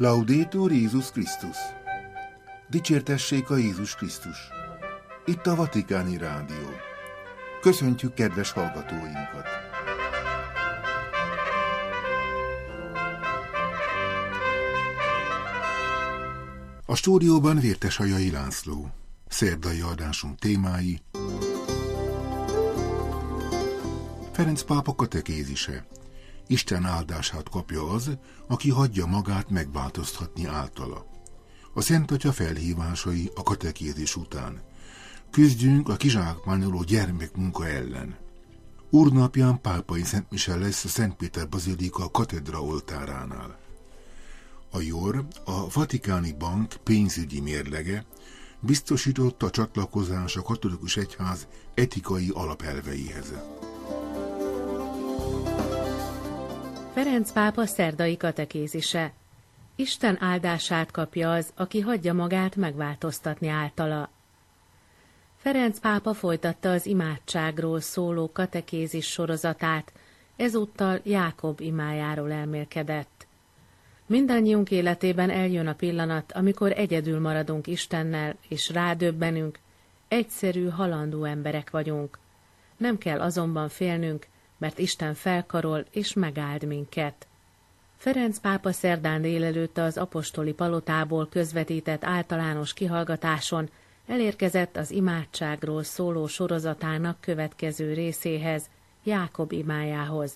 Laudetur Jézus Krisztus! Dicsértessék a Jézus Krisztus! Itt a Vatikáni Rádió. Köszöntjük kedves hallgatóinkat! A stúdióban Vértesajai László. Szerdai adásunk témái: Ferenc pápa katekézise. Isten áldását kapja az, aki hagyja magát megváltoztatni általa. A Szent Atya felhívásai a katekézis után. Küzdjünk a kizsákmányoló gyermekmunka ellen. Úrnapján pápai szentmise lesz a Szent Péter Bazilika katedra oltáránál. A JOR, a Vatikáni Bank pénzügyi mérlege biztosította a csatlakozás a katolikus egyház etikai alapelveihez. Ferenc pápa szerdai katekézise. Isten áldását kapja az, aki hagyja magát megváltoztatni általa. Ferenc pápa folytatta az imádságról szóló katekézis sorozatát, ezúttal Jákob imájáról elmélkedett. Mindannyiunk életében eljön a pillanat, amikor egyedül maradunk Istennel, és rádöbbenünk, egyszerű, halandó emberek vagyunk. Nem kell azonban félnünk, mert Isten felkarol és megáld minket. Ferenc pápa szerdán délelőtt az apostoli palotából közvetített általános kihallgatáson elérkezett az imádságról szóló sorozatának következő részéhez, Jákob imájához.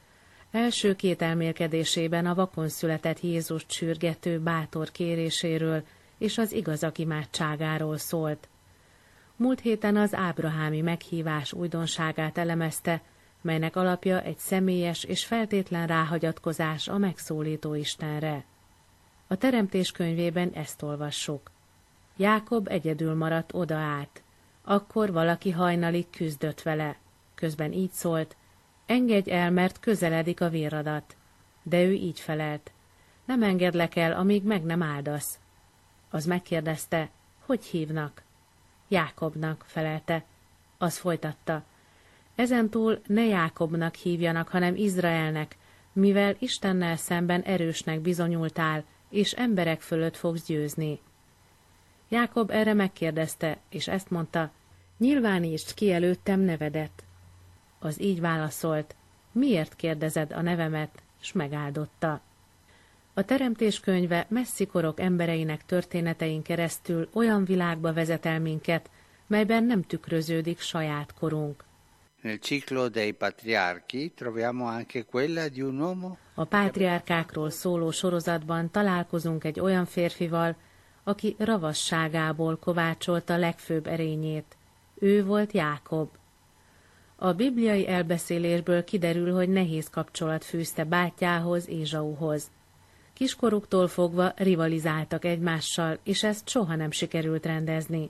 Első két elmélkedésében a vakon született Jézust sürgető bátor kéréséről és az igazak imádságáról szólt. Múlt héten az ábrahámi meghívás újdonságát elemezte, melynek alapja egy személyes és feltétlen ráhagyatkozás a megszólító Istenre. A Teremtés könyvében ezt olvassuk. Jákob egyedül maradt oda át. Akkor valaki hajnalig küzdött vele. Közben így szólt: engedj el, mert közeledik a véradat. De ő így felelt: nem engedlek el, amíg meg nem áldasz. Az megkérdezte: hogy hívnak? Jákobnak, felelte. Az folytatta: ezentúl ne Jákobnak hívjanak, hanem Izraelnek, mivel Istennel szemben erősnek bizonyultál, és emberek fölött fogsz győzni. Jákob erre megkérdezte, és ezt mondta: nyilvánítsd ki előttem nevedet. Az így válaszolt: miért kérdezed a nevemet, és megáldotta. A Teremtés könyve messzikorok embereinek történetein keresztül olyan világba vezet el minket, melyben nem tükröződik saját korunk. Nel ciclo dei patriarchi troviamo anche quella di un uomo. A pátriárkákról szóló sorozatban találkozunk egy olyan férfival, aki ravasságából kovácsolta legfőbb erényét. Ő volt Jákob. A bibliai elbeszélésből kiderül, hogy nehéz kapcsolat fűzte bátyjához, Ézsauhoz. Kiskoruktól fogva rivalizáltak egymással, és ezt soha nem sikerült rendezni.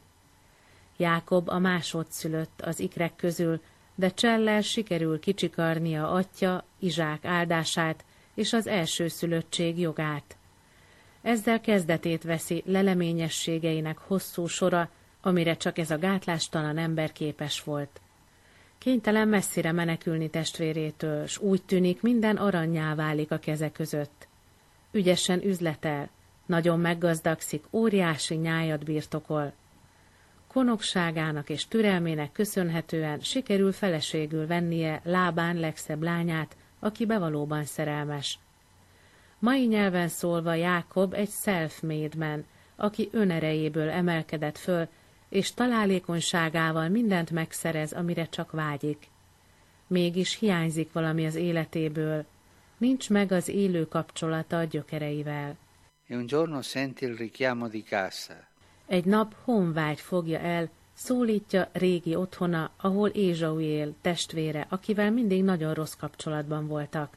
Jákob a másodszülött az ikrek közül, de csellel sikerül kicsikarnia atya, Izsák áldását és az elsőszülöttség jogát. Ezzel kezdetét veszi leleményességeinek hosszú sora, amire csak ez a gátlástalan ember képes volt. Kénytelen messzire menekülni testvérétől, s úgy tűnik, minden arannyá válik a keze között. Ügyesen üzletel, nagyon meggazdagszik, óriási nyájat birtokol. Konokságának és türelmének köszönhetően sikerül feleségül vennie Lábán legszebb lányát, akibe valóban szerelmes. Mai nyelven szólva Jákob egy self-made man, aki önerejéből emelkedett föl, és találékonyságával mindent megszerez, amire csak vágyik. Mégis hiányzik valami az életéből, nincs meg az élő kapcsolata a gyökereivel. E un giorno senti il richiamo di casa. Egy nap honvágy fogja el, szólítja régi otthona, ahol Ézsau él, testvére, akivel mindig nagyon rossz kapcsolatban voltak.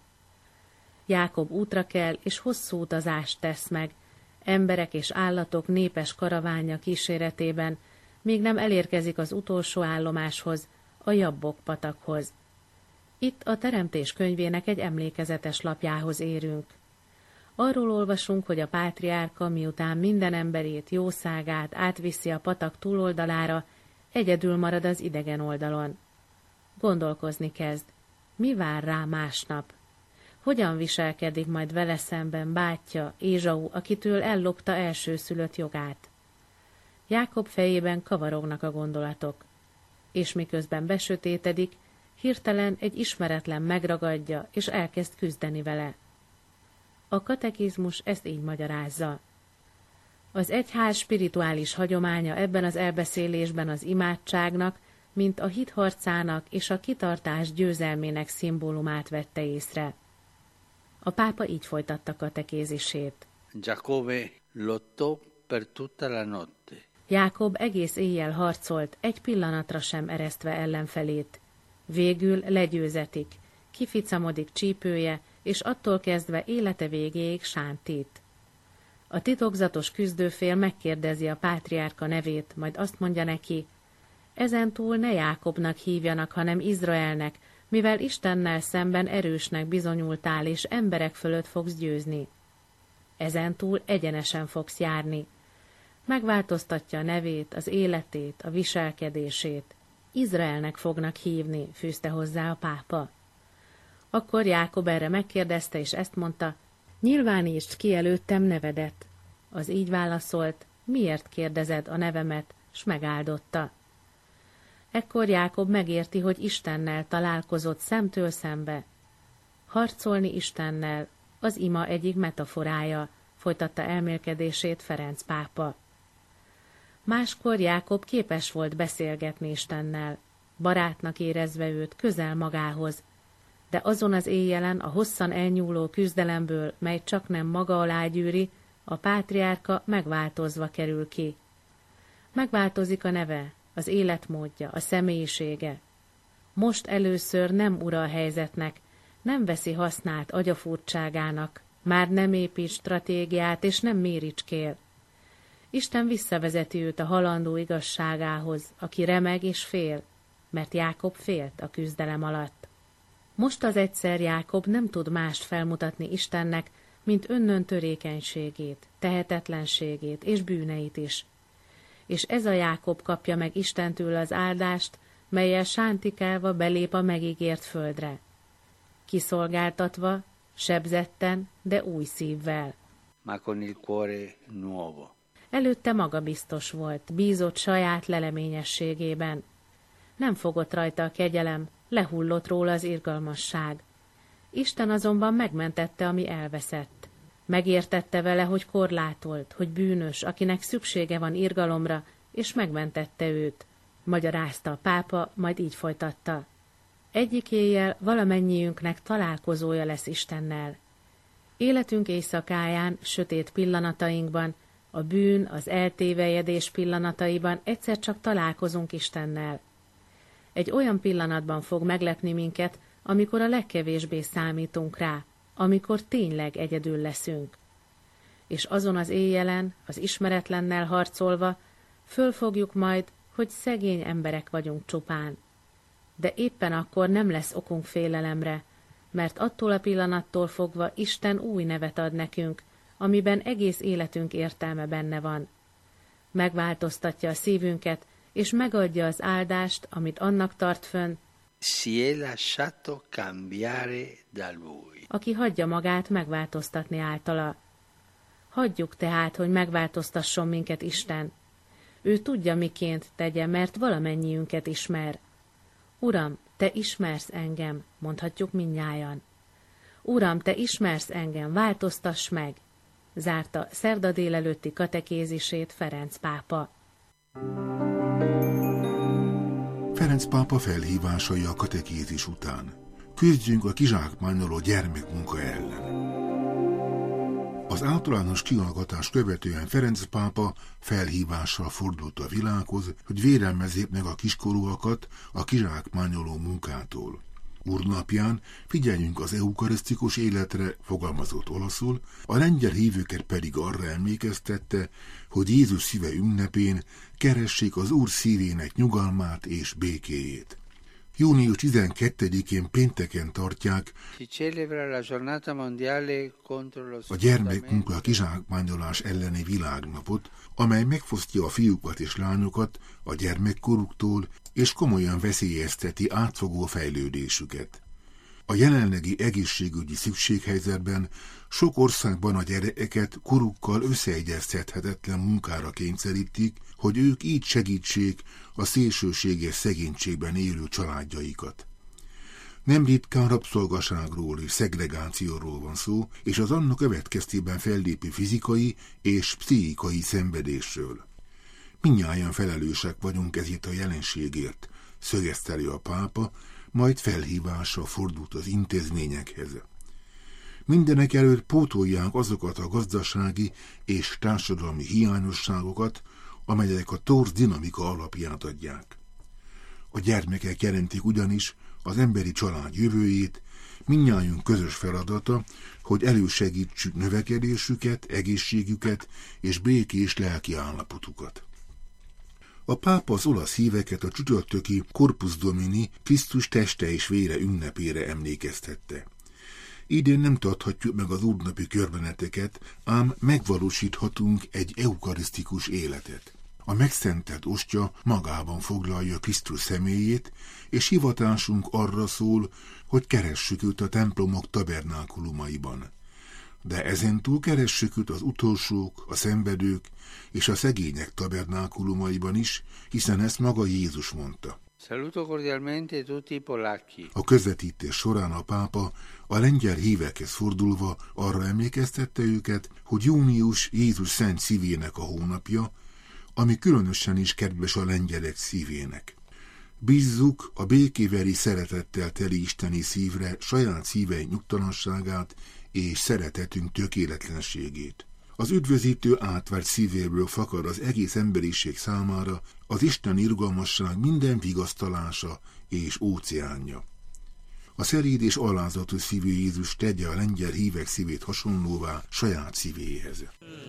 Jákob útra kell, és hosszú utazást tesz meg, emberek és állatok népes karavánja kíséretében, míg nem elérkezik az utolsó állomáshoz, a Jabbok patakhoz. Itt a Teremtés könyvének egy emlékezetes lapjához érünk. Arról olvasunk, hogy a pátriárka, miután minden emberét, jószágát átviszi a patak túloldalára, egyedül marad az idegen oldalon. Gondolkozni kezd. Mi vár rá másnap? hogyan viselkedik majd vele szemben bátyja, Ézsau, akitől ellopta elsőszülött jogát. Jákob fejében kavarognak a gondolatok, és miközben besötétedik, hirtelen egy ismeretlen megragadja, és elkezd küzdeni vele. A katekizmus ezt így magyarázza. Az egyház spirituális hagyománya ebben az elbeszélésben az imádságnak, mint a hit harcának és a kitartás győzelmének szimbólumát vette észre. A pápa így folytatta katekézisét. Giacobbe lottò per tutta la notte. Jákob egész éjjel harcolt, egy pillanatra sem eresztve ellenfelét. Végül legyőzetik, kificamodik csípője, és attól kezdve élete végéig sántít. A titokzatos küzdőfél megkérdezi a pátriárka nevét, majd azt mondja neki, ezentúl ne Jákobnak hívjanak, hanem Izraelnek, mivel Istennel szemben erősnek bizonyultál, és emberek fölött fogsz győzni. Ezentúl egyenesen fogsz járni. Megváltoztatja a nevét, az életét, a viselkedését. Izraelnek fognak hívni, fűzte hozzá a pápa. Akkor Jákob erre megkérdezte, és ezt mondta, nyilvánítsd ki előttem nevedet. Az így válaszolt, miért kérdezed a nevemet, s megáldotta. Ekkor Jákob megérti, hogy Istennel találkozott szemtől szembe. Harcolni Istennel, az ima egyik metaforája, folytatta elmélkedését Ferenc pápa. Máskor Jákob képes volt beszélgetni Istennel, barátnak érezve őt közel magához, de azon az éjjelen a hosszan elnyúló küzdelemből, mely csaknem maga alá gyűri, a pátriárka megváltozva kerül ki. Megváltozik a neve, az életmódja, a személyisége. Most először nem ura a helyzetnek, nem veszi hasznát agyafurtságának, már nem épít stratégiát és nem méricskél. Isten visszavezeti őt a halandó igazságához, aki remeg és fél, mert Jákob félt a küzdelem alatt. Most az egyszer Jákob nem tud mást felmutatni Istennek, mint önnön törékenységét, tehetetlenségét és bűneit is. És ez a Jákob kapja meg Istentől az áldást, mellyel sántikálva belép a megígért földre. Kiszolgáltatva, sebzetten, de új szívvel. Ma con il cuore nuovo. Előtte magabiztos volt, bízott saját leleményességében. Nem fogott rajta a kegyelem, lehullott róla az irgalmasság. Isten azonban megmentette, ami elveszett. Megértette vele, hogy korlátolt, hogy bűnös, akinek szüksége van irgalomra, és megmentette őt. Magyarázta a pápa, majd így folytatta. Egyik éjjel valamennyiünknek találkozója lesz Istennel. Életünk éjszakáján, sötét pillanatainkban, a bűn, az eltévejedés pillanataiban egyszer csak találkozunk Istennel. Egy olyan pillanatban fog meglepni minket, amikor a legkevésbé számítunk rá, amikor tényleg egyedül leszünk. És azon az éjjelen, az ismeretlennel harcolva, fölfogjuk majd, hogy szegény emberek vagyunk csupán. De éppen akkor nem lesz okunk félelemre, mert attól a pillanattól fogva Isten új nevet ad nekünk, amiben egész életünk értelme benne van. Megváltoztatja a szívünket, és megadja az áldást, amit annak tart fönn, Si è lasciato cambiare da lui. Aki hagyja magát megváltoztatni általa. Hagyjuk tehát, hogy megváltoztasson minket Isten. Ő tudja, miként tegye, mert valamennyiünket ismer. Uram, te ismersz engem, mondhatjuk mindnyájan. Uram, te ismersz engem, változtass meg, zárta szerda délelőtti katekézisét Ferenc pápa. Ferenc pápa felhívásai a katekézis után. Küzdjünk a kizsákmányoló gyermekmunka ellen. Az általános kihallgatást követően Ferenc pápa felhívással fordult a világhoz, hogy védelmezzék meg a kiskorúakat a kizsákmányoló munkától. Úrnapján figyeljünk az eukarisztikus életre, fogalmazott olaszul, a lengyel hívőket pedig arra emlékeztette, hogy Jézus szíve ünnepén keressék az Úr szívének nyugalmát és békéjét. Június 12-én pénteken tartják a gyermekmunka kizsákmányolás elleni világnapot, amely megfosztja a fiúkat és lányokat a gyermekkoruktól, és komolyan veszélyezteti átfogó fejlődésüket. A jelenlegi egészségügyi szükséghelyzetben sok országban a gyerekeket korukkal összeegyeztethetetlen munkára kényszerítik, hogy ők így segítsék a szélsőséges szegénységben élő családjaikat. Nem ritkán rabszolgaságról és szegregációról van szó, és az annak következtében fellépő fizikai és pszichikai szenvedésről. Mindnyájan felelősek vagyunk ezért a jelenségért, szögezteli a pápa, majd felhívásra fordult az intézményekhez. Mindenek előtt pótolják azokat a gazdasági és társadalmi hiányosságokat, amelyek a torz dinamika alapját adják. A gyermekek jelentik ugyanis az emberi család jövőjét, mindnyájunk közös feladata, hogy elősegítsük növekedésüket, egészségüket és békés lelki állapotukat. A pápa az olasz híveket a csütörtöki Corpus Domini Krisztus teste és vére ünnepére emlékeztette. Idén nem tarthatjuk meg az úrnapi körbeneteket, ám megvalósíthatunk egy eukarisztikus életet. A megszentelt ostya magában foglalja Krisztus személyét, és hivatásunk arra szól, hogy keressük őt a templomok tabernákulumaiban. De ezentúl keressük őt az utolsók, a szenvedők és a szegények tabernákulumaiban is, hiszen ezt maga Jézus mondta. Saluto cordialmente tutti i polacchi. A közvetítés során a pápa a lengyel hívekhez fordulva arra emlékeztette őket, hogy június Jézus szent szívének a hónapja, ami különösen is kedves a lengyelek szívének. Bízzuk a békéveri szeretettel teli isteni szívre saját szíveink nyugtalanságát és szeretetünk tökéletlenségét. Az üdvözítő átvárt szívéből fakad az egész emberiség számára az Isten irgalmasság minden vigasztalása és óceánja. A szeréd és alázatos szívű Jézus tegye a lengyel hívek szívét hasonlóvá saját szívéhez.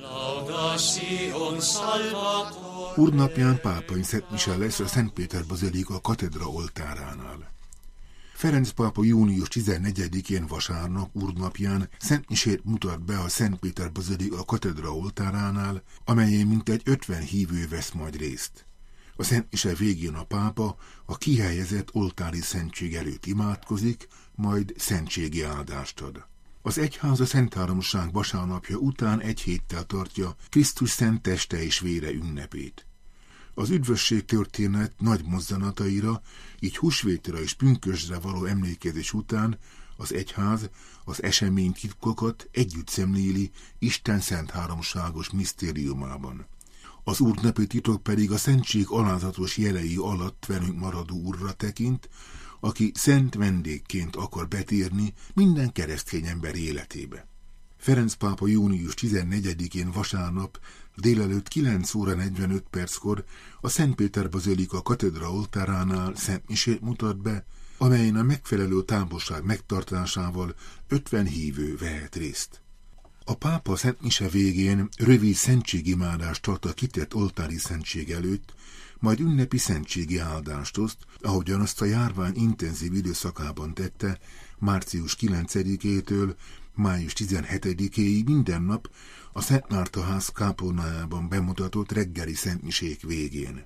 Úrnapján pápai szentmise lesz a Szent Péter Bazilika katedra oltáránál. Ferenc pápa június 14-én vasárnap úrnapján szentmisét mutat be a Szent Péter Bazilika katedra oltáránál, amelyen mintegy 50 hívő vesz majd részt. A szentmise végén a pápa a kihelyezett oltári szentség előtt imádkozik, majd szentségi áldást ad. Az egyház a Szentháromság vasárnapja után egy héttel tartja Krisztus szent teste és vére ünnepét. Az üdvösség történet nagy mozzanataira, így húsvétra és pünkösdre való emlékezés után az egyház az esemény titkokat együtt szemléli Isten szentháromságos misztériumában. Az úrnapi titok pedig a szentség alázatos jelei alatt velünk maradó Úrra tekint, aki szent vendégként akar betérni minden keresztény ember életébe. Ferenc pápa június 14-én vasárnap délelőtt 9 óra 45 perckor a Szent Péter Bazilika katedra oltáránál szentmisét mutat be, amelyen a megfelelő távolság megtartásával 50 hívő vehet részt. A pápa szentmise végén rövid szentségimádást tart a kitett oltári szentség előtt, majd ünnepi szentségi áldást oszt, ahogyan azt a járvány intenzív időszakában tette, március 9-től május 17-éig minden nap a Szent Márta ház kápolnájában bemutatott reggeli szentmisék végén.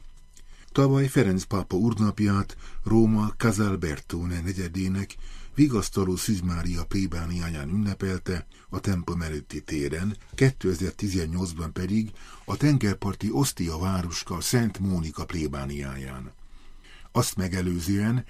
Tavaly Ferenc pápa úrnapját Róma Casalbertone negyedének vigasztaló Szűz Mária plébániáján ünnepelte a templom előtti téren, 2018-ban pedig a tengerparti Ostia városka Szent Mónika plébániáján. Azt megelőzően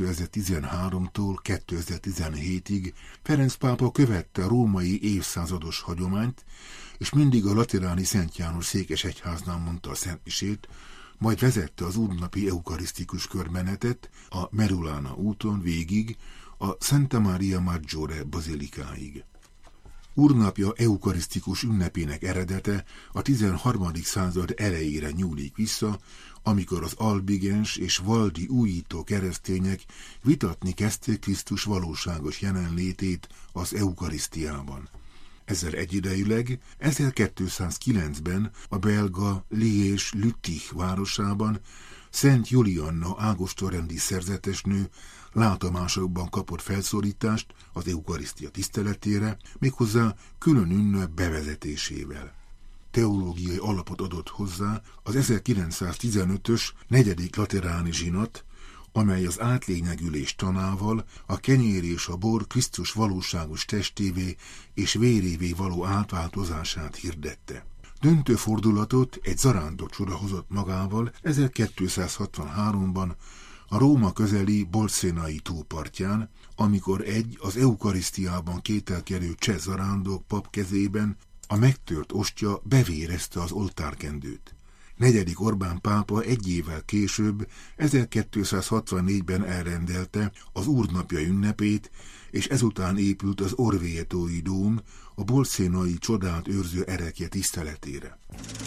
2013-tól 2017-ig Ferenc pápa követte a római évszázados hagyományt, és mindig a lateráni Szent János székesegyháznál mondta a szentmisét, majd vezette az úrnapi eukarisztikus körmenetet a Merulana úton végig a Santa Maria Maggiore bazilikáig. Úrnapja eukarisztikus ünnepének eredete a 13. század elejére nyúlik vissza, amikor az albigens és valdi újító keresztények vitatni kezdték Krisztus valóságos jelenlétét az eukarisztiában. Ezzel egyidejűleg 1209-ben a belga Liège-Lüttich városában Szent Julianna ágostonrendi szerzetesnő látomásokban kapott felszólítást az eukarisztia tiszteletére, méghozzá külön ünnep bevezetésével. Teológiai alapot adott hozzá az 1915-ös 4. lateráni zsinat, amely az átlényegülés tanával a kenyér és a bor Krisztus valóságos testévé és vérévé való átváltozását hirdette. Döntő fordulatot egy zarándokcsoda hozott magával 1263-ban a Róma közeli Bolsenai túlpartján, amikor egy az eukarisztiában kételkedő cseh zarándok pap kezében a megtört ostya bevérezte az oltárkendőt. 4. Orbán pápa egy évvel később, 1264-ben elrendelte az Úrnapja ünnepét, és ezután épült az Orvietói dóm a bolsenai csodát őrző erekje tiszteletére.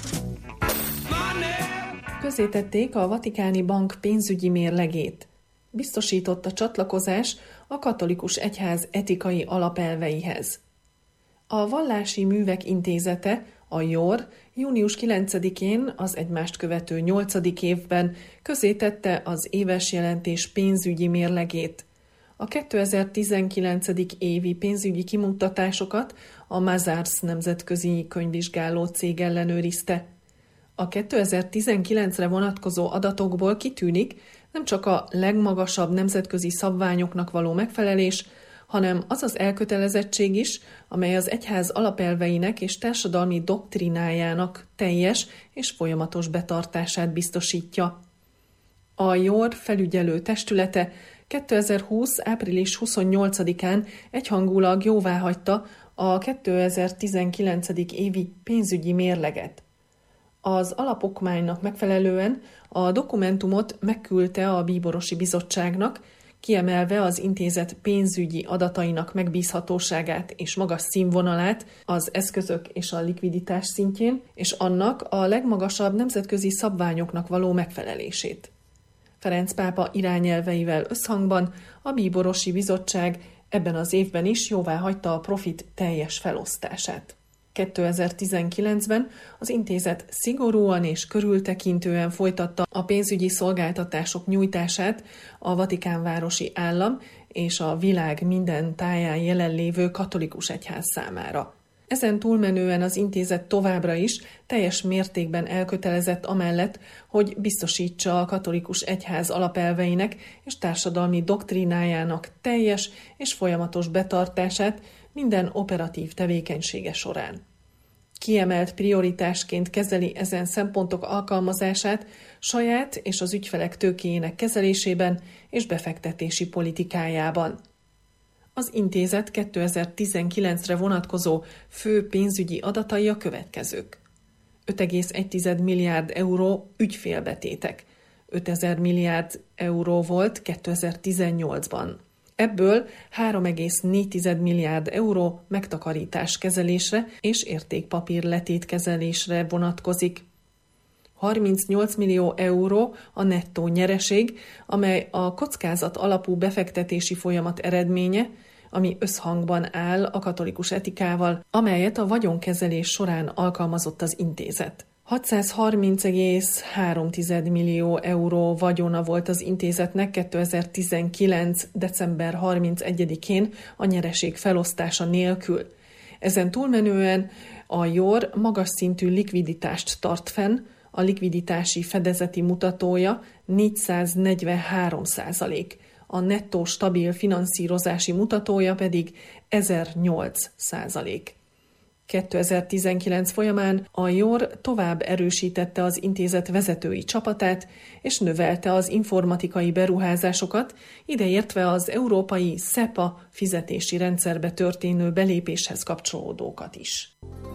Közzétették a Vatikáni Bank pénzügyi mérlegét. Biztosított a csatlakozás a katolikus egyház etikai alapelveihez. A Vallási Művek Intézete, a JOR, június 9-én az egymást követő 8. évben közzétette az éves jelentés pénzügyi mérlegét. A 2019. évi pénzügyi kimutatásokat a Mazars nemzetközi könyvvizsgáló cég ellenőrizte. A 2019-re vonatkozó adatokból kitűnik, nem csak a legmagasabb nemzetközi szabványoknak való megfelelés, hanem az az elkötelezettség is, amely az egyház alapelveinek és társadalmi doktrinájának teljes és folyamatos betartását biztosítja. A JOR felügyelő testülete 2020. április 28-án egyhangulag jóváhagyta a 2019. évi pénzügyi mérleget. Az alapokmánynak megfelelően a dokumentumot megküldte a Bíborosi Bizottságnak, kiemelve az intézet pénzügyi adatainak megbízhatóságát és magas színvonalát az eszközök és a likviditás szintjén, és annak a legmagasabb nemzetközi szabványoknak való megfelelését. Ferenc pápa irányelveivel összhangban a Bíborosi Bizottság ebben az évben is jóváhagyta a profit teljes felosztását. 2019-ben az intézet szigorúan és körültekintően folytatta a pénzügyi szolgáltatások nyújtását a Vatikánvárosi állam és a világ minden táján jelenlévő katolikus egyház számára. Ezen túlmenően az intézet továbbra is teljes mértékben elkötelezett amellett, hogy biztosítsa a katolikus egyház alapelveinek és társadalmi doktrinájának teljes és folyamatos betartását minden operatív tevékenysége során. Kiemelt prioritásként kezeli ezen szempontok alkalmazását saját és az ügyfelek tőkéjének kezelésében és befektetési politikájában. Az intézet 2019-re vonatkozó fő pénzügyi adatai a következők. 5,1 milliárd euró ügyfélbetétek, 5000 milliárd euró volt 2018-ban. Ebből 3,4 milliárd euró megtakarítás kezelésre és értékpapír letétkezelésre vonatkozik. 38 millió euró a nettó nyereség, amely a kockázat alapú befektetési folyamat eredménye, ami összhangban áll a katolikus etikával, amelyet a vagyonkezelés során alkalmazott az intézet. 630,3 millió euró vagyona volt az intézetnek 2019. december 31-én a nyereség felosztása nélkül. Ezen túlmenően a JOR magas szintű likviditást tart fenn, a likviditási fedezeti mutatója 443%, a nettó stabil finanszírozási mutatója pedig 1008%. 2019 folyamán a JOR tovább erősítette az intézet vezetői csapatát, és növelte az informatikai beruházásokat, ideértve az európai SEPA fizetési rendszerbe történő belépéshez kapcsolódókat is.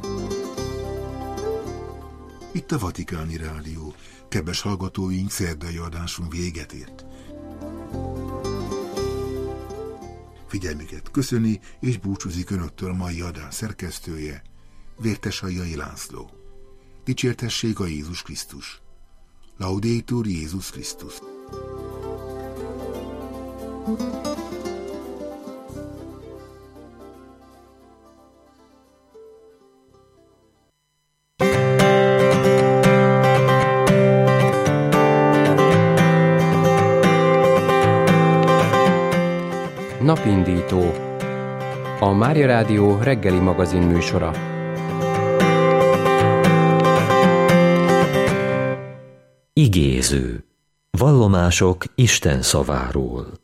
Itt a Vatikáni Rádió. Kedves hallgatóink, szerdai adásunk véget ért. Figyelmüket köszöni és búcsúzik önöktől a mai adás szerkesztője, Vértesajai László. Dicsértessék a Jézus Krisztus! Laudetur Jézus Krisztus! Napindító, a Mária Rádió reggeli magazin műsora. Igéző. Vallomások Isten szaváról.